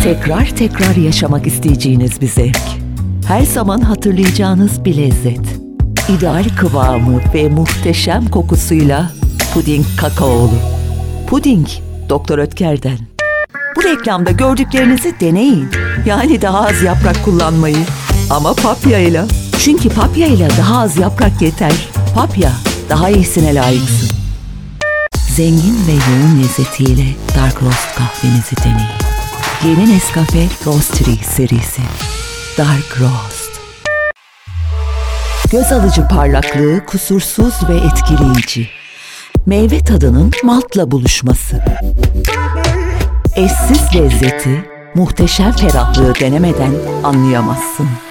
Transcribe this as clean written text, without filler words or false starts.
Tekrar tekrar yaşamak isteyeceğiniz bir zevk. Her zaman hatırlayacağınız bir lezzet. İdeal kıvamı ve muhteşem kokusuyla puding kakaolu. Puding Doktor Ötker'den. Bu reklamda gördüklerinizi deneyin. Yani daha az yaprak kullanmayı. Ama papyayla. Çünkü papyayla daha az yaprak yeter. Papya, daha iyisine layıksın. Zengin ve yoğun lezzetiyle Dark Roast kahvenizi deneyin. Yeni Nescafe Roastery serisi. Dark Roast. Göz alıcı parlaklığı kusursuz ve etkileyici. Meyve tadının maltla buluşması. Eşsiz lezzeti, muhteşem ferahlığı denemeden anlayamazsın.